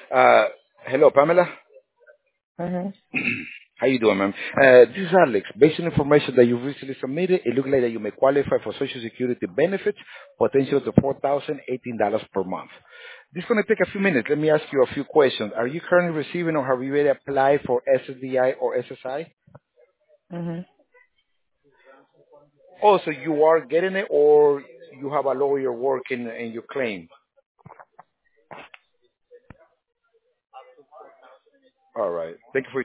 Uh, Hello, Pamela. Mhm. How you doing, ma'am? This is Alex. Based on information that you recently submitted, it looks like that you may qualify for Social Security benefits, potential to $4,018 per month. This is going to take a few minutes. Let me ask you a few questions. Are you currently receiving or have you already applied for SSDI or SSI? Mhm. Oh, so you are getting it or you have a lawyer working in your claim? All right. Thank you for